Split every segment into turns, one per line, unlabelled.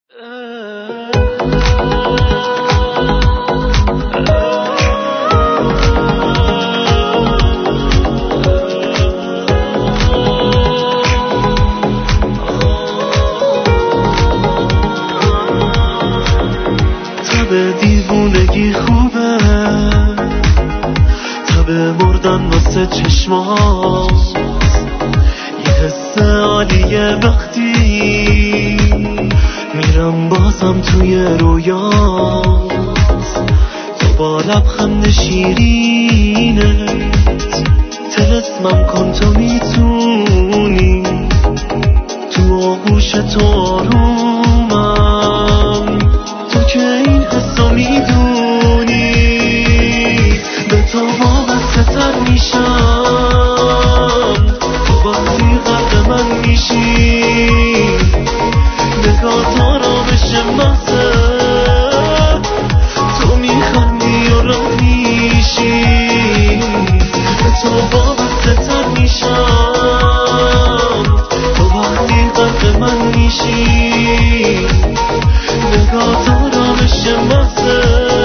تب دیوونگی خوبه، تب مردن واسه چشماست، یه حس عالیه وقتی میرم بازم توی رویات، تو با لبخند شیرینت تلسمم کن تو میتونی، تو آغوش تو آرومم، تو که این حسو میدونی، به تو وابسته تر میشم تو وقتی قلب من میشی، نگاه آرامش محضه، تو میخندی و رد میشی، به تو وابسته تر میشم تو وقتی قلب من میشی، نگاه آرامش محضه،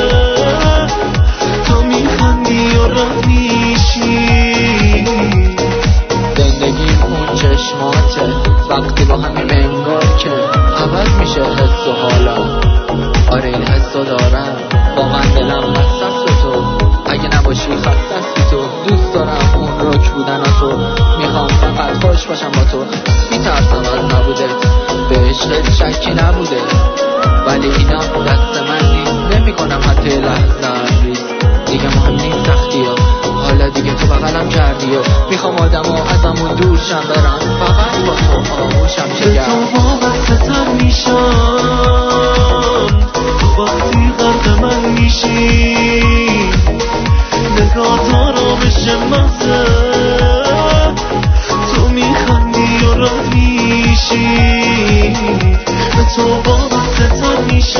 تو میخندی و رد میشی.
زندگیم اون چشماته، وقتی با همین انگار که عوض میشه حس و حالا. آره این حس رو دارم، واقعا دلم حساس به تو، اگه نباشی خستست بی تو. دوست دارم اون رک بودن تو، میخوام فقط خوش باشم با تو. میترسم از نبوده، به عشقت شکی نبوده، ولی اینا دست من نیست، نمیکنم حتی لحظه ریز. دیگه مهم نیست سختی ها، حالا دیگه تو بغلم کردی و میخوام آدم ها ازمون دور شم، برم فقط با تو آغوشم شه
به تو وابسته تر میشم تو وقتی قلب من میشی، نگاه آرامش محضه، تو میخندی و رد میشی، به تو وابسته تر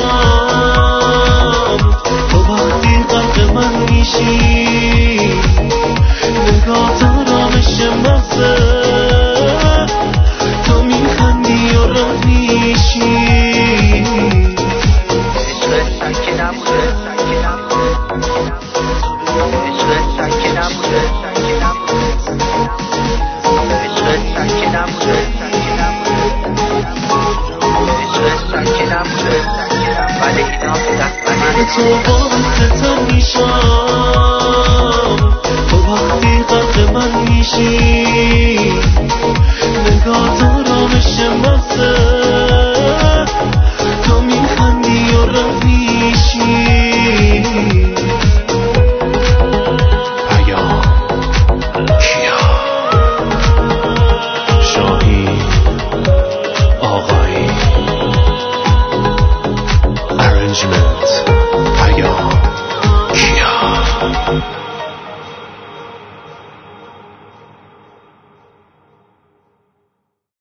میشم تو وقتی قلب من میشی، نگاه آرامش محضه، تو میخندی و رد میشی.
عشقت سکی نبوده، عشقت سکی نبوده، عشقت سکی نبوده، عشقت سکی نبوده، ولی اینا دست من.
به تو وابسته تر میشم تو وقتی قلب من میشی،